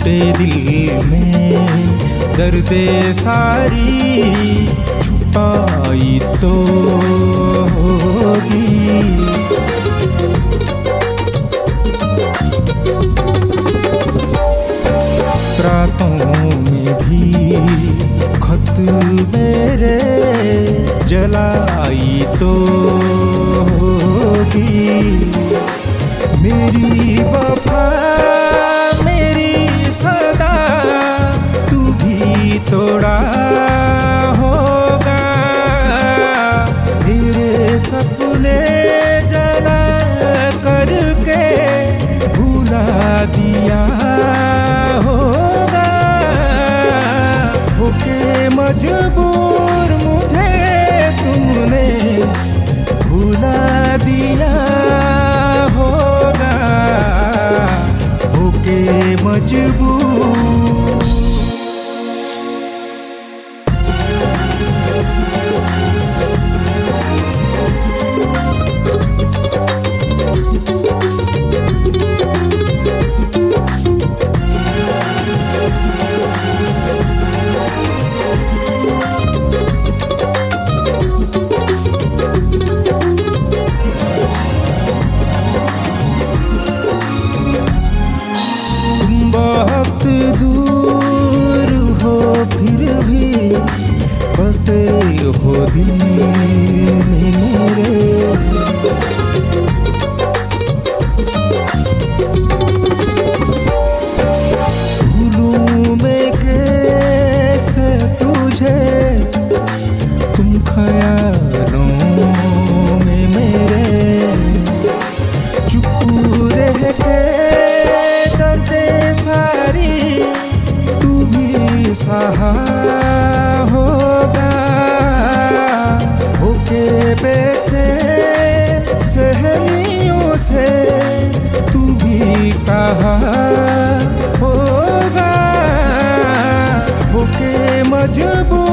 टूटे दिल में दर्दे सारी छुपाई तो होगी। रातों में भी खत मेरे जलाई तो होगी। मेरी वफा मेरी सदा तू भी तोड़ा होगा। मेरे सपने जला करके भुला दिया होगा। होके मजबूर मुझे तुमने भुला दिया होगा। होके मजबूर बहुत दूर हो फिर भी बसे हो दिल में मेरे। भूलूं मैं कैसे तुझे तुम ख्यालों में मेरे। चुप रह के दर्दे सारी तू भी सहा होगा। होके बेचैन सहेलियों से तू भी कहा होगा। होके मजबूर